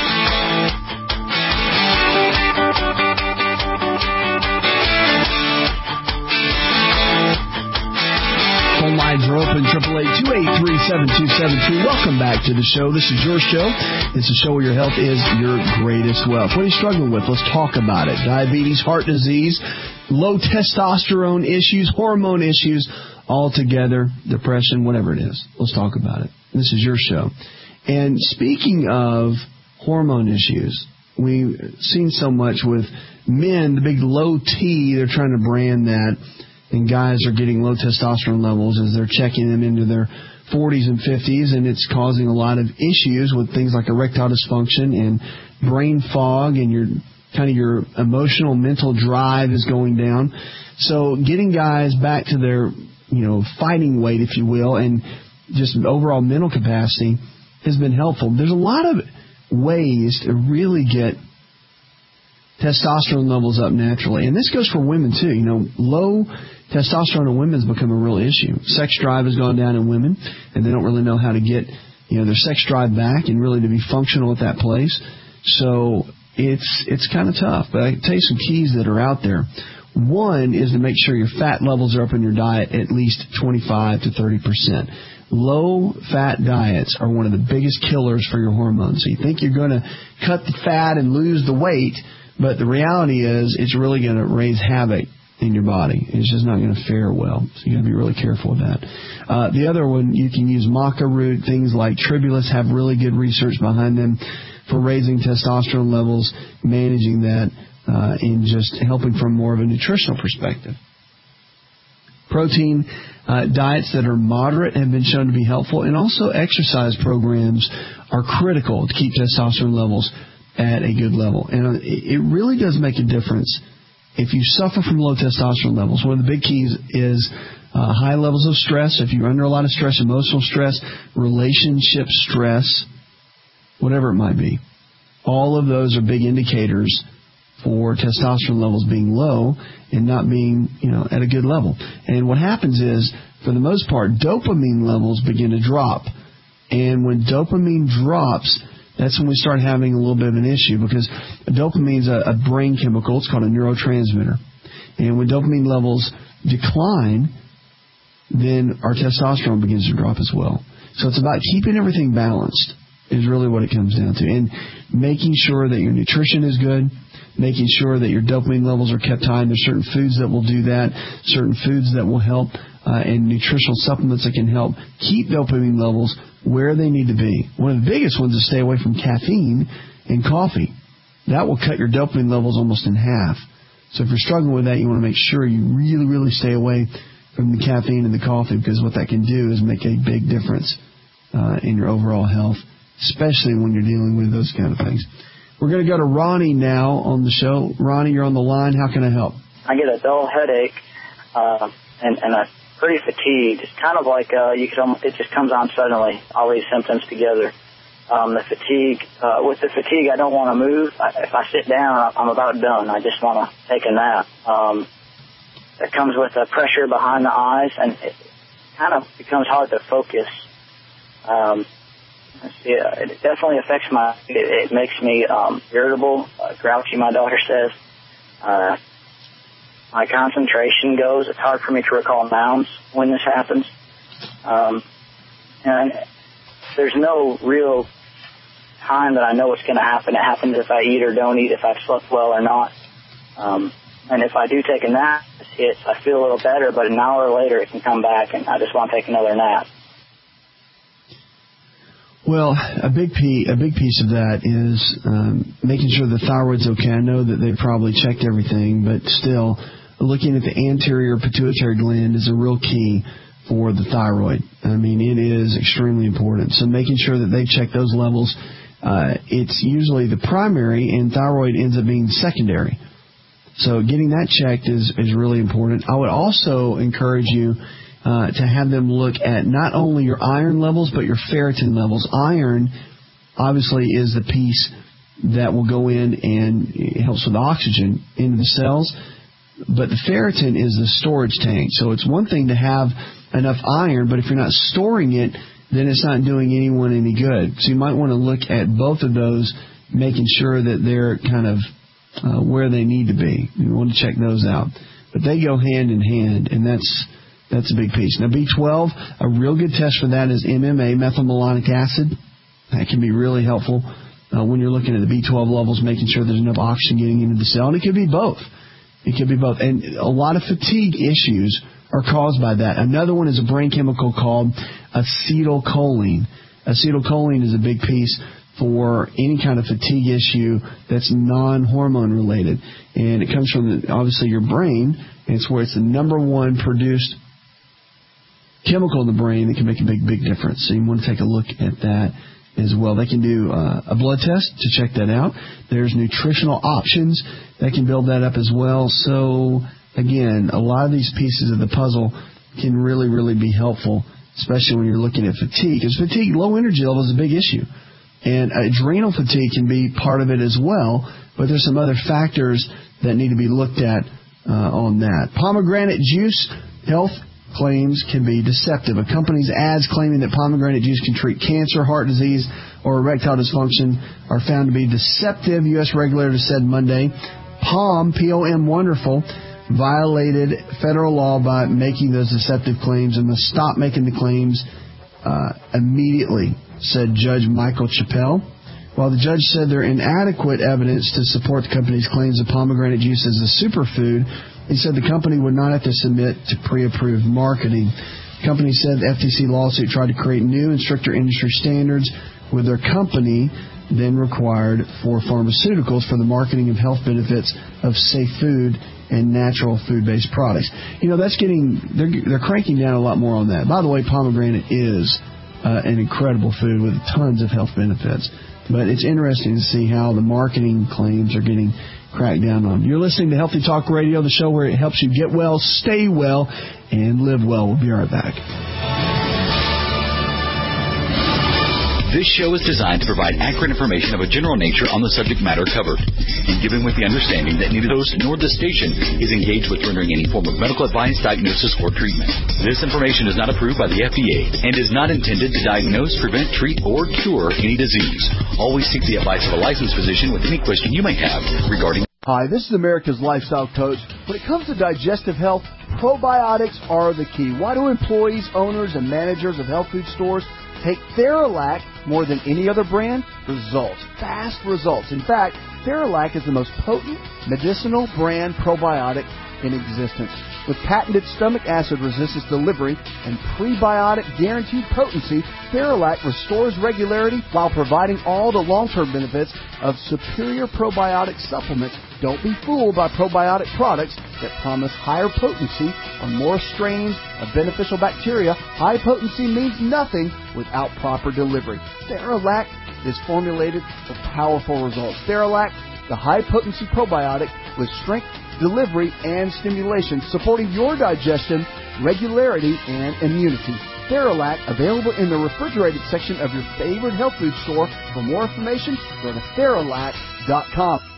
[SPEAKER 4] Phone lines are open, triple eight, two eight three, seven two seven two. Welcome back to the show. This is your show. It's a show where your health is your greatest wealth. What are you struggling with? Let's talk about it. Diabetes, heart disease, low testosterone issues, hormone issues, all together, depression, whatever it is. Let's talk about it. This is your show. And speaking of hormone issues, we've seen so much with men, the big low T, they're trying to brand that, and guys are getting low testosterone levels as they're checking them into their forties and fifties, and it's causing a lot of issues with things like erectile dysfunction and brain fog, and your kind of your emotional, mental drive is going down. So getting guys back to their, you know, fighting weight, if you will, and just overall mental capacity has been helpful. There's a lot of ways to really get testosterone levels up naturally. And this goes for women, too. You know, low testosterone in women has become a real issue. Sex drive has gone down in women, and they don't really know how to get, you know, their sex drive back and really to be functional at that place. So it's it's kind of tough. But I can tell you some keys that are out there. One is to make sure your fat levels are up in your diet at least twenty-five to thirty percent. Low-fat diets are one of the biggest killers for your hormones. So you think you're going to cut the fat and lose the weight, but the reality is it's really going to raise havoc in your body. It's just not going to fare well. So you got to be really careful with that. Uh, the other one, you can use maca root. Things like Tribulus have really good research behind them for raising testosterone levels, managing that, uh, and just helping from more of a nutritional perspective. Protein uh, diets that are moderate have been shown to be helpful, and also exercise programs are critical to keep testosterone levels at a good level. And it really does make a difference if you suffer from low testosterone levels. One of the big keys is uh, high levels of stress. If you're under a lot of stress, emotional stress, relationship stress, whatever it might be, all of those are big indicators for testosterone levels being low and not being, you know, at a good level. And what happens is, for the most part, dopamine levels begin to drop. And when dopamine drops, that's when we start having a little bit of an issue, because dopamine is a, a brain chemical. It's called a neurotransmitter. And when dopamine levels decline, then our testosterone begins to drop as well. So it's about keeping everything balanced is really what it comes down to. And making sure that your nutrition is good, making sure that your dopamine levels are kept high. And there's certain foods that will do that, certain foods that will help, uh, and nutritional supplements that can help keep dopamine levels where they need to be. One of the biggest ones is stay away from caffeine and coffee. That will cut your dopamine levels almost in half. So if you're struggling with that, you want to make sure you really, really stay away from the caffeine and the coffee, because what that can do is make a big difference uh, in your overall health, especially when you're dealing with those kind of things. We're going to go to Ronnie now on the show. Ronnie, you're on the line. How can I help?
[SPEAKER 7] I get a dull headache uh, and, and I'm pretty fatigued. It's kind of like uh, you could almost, it just comes on suddenly, all these symptoms together. Um, the fatigue, uh, with the fatigue, I don't want to move. I, if I sit down, I'm about done. I just want to take a nap. Um, it comes with a pressure behind the eyes, and it kind of becomes hard to focus. Um, Yeah, it definitely affects my, it, it makes me um, irritable, uh, grouchy, my daughter says. Uh, my concentration goes. It's hard for me to recall nouns when this happens. Um, and there's no real time that I know what's going to happen. It happens if I eat or don't eat, if I've slept well or not. Um, and if I do take a nap, it's, I feel a little better, but an hour later it can come back, and I just want to take another nap.
[SPEAKER 4] Well, a big piece, a big piece of that is um, making sure the thyroid's okay. I know that they probably checked everything, but still, looking at the anterior pituitary gland is a real key for the thyroid. I mean, it is extremely important. So making sure that they check those levels, uh, it's usually the primary, and thyroid ends up being secondary. So getting that checked is, is really important. I would also encourage you uh, to have them look at not only your iron levels, but your ferritin levels. Iron, obviously, is the piece that will go in and it helps with oxygen into the cells. But the ferritin is the storage tank. So it's one thing to have enough iron, but if you're not storing it, then it's not doing anyone any good. So you might want to look at both of those, making sure that they're kind of uh, where they need to be. You want to check those out. But they go hand in hand, and that's that's a big piece. Now, B twelve, a real good test for that is M M A, methylmalonic acid. That can be really helpful uh, when you're looking at the B twelve levels, making sure there's enough oxygen getting into the cell. And it could be both. It could be both. And a lot of fatigue issues are caused by that. Another one is a brain chemical called acetylcholine. Acetylcholine is a big piece for any kind of fatigue issue that's non-hormone related. And it comes from, the, obviously, your brain. And it's where it's the number one produced chemical in the brain that can make a big, big difference. So you want to take a look at that as well. They can do uh, a blood test to check that out. There's nutritional options that can build that up as well. So, again, a lot of these pieces of the puzzle can really, really be helpful, especially when you're looking at fatigue. Because fatigue, low energy level is a big issue. And adrenal fatigue can be part of it as well, but there's some other factors that need to be looked at uh, on that. Pomegranate juice health claims can be deceptive. A company's ads claiming that pomegranate juice can treat cancer, heart disease, or erectile dysfunction are found to be deceptive, U S regulators said Monday. POM, P O M Wonderful, violated federal law by making those deceptive claims and must stop making the claims uh, immediately, said Judge Michael Chappelle. While the judge said there inadequate evidence to support the company's claims of pomegranate juice as a superfood, he said the company would not have to submit to pre-approved marketing. The company said the F T C lawsuit tried to create new and stricter industry standards with their company then required for pharmaceuticals for the marketing of health benefits of safe food and natural food-based products. You know, that's getting, they're, they're cranking down a lot more on that. By the way, pomegranate is uh, an incredible food with tons of health benefits. But it's interesting to see how the marketing claims are getting cracked down on. You're listening to Healthy Talk Radio, the show where it helps you get well, stay well, and live well. We'll be right back.
[SPEAKER 14] This show is designed to provide accurate information of a general nature on the subject matter covered, and given with the understanding that neither host nor the station is engaged with rendering any form of medical advice, diagnosis, or treatment. This information is not approved by the F D A and is not intended to diagnose, prevent, treat, or cure any disease. Always seek the advice of a licensed physician with any question you may have regarding.
[SPEAKER 8] Hi, this is America's Lifestyle Coach. When it comes to digestive health, probiotics are the key. Why do employees, owners, and managers of health food stores take Theralac more than any other brand? Results. Fast results. In fact, Theralac is the most potent medicinal brand probiotic in existence. With patented stomach acid resistance delivery and prebiotic guaranteed potency, Theralac restores regularity while providing all the long-term benefits of superior probiotic supplements. Don't be fooled by probiotic products that promise higher potency on more strains of beneficial bacteria. High potency means nothing without proper delivery. Theralac is formulated for powerful results. Theralac, the high-potency probiotic with strength, delivery, and stimulation, supporting your digestion, regularity, and immunity. Theralac, available in the refrigerated section of your favorite health food store. For more information, go to Theralac dot com.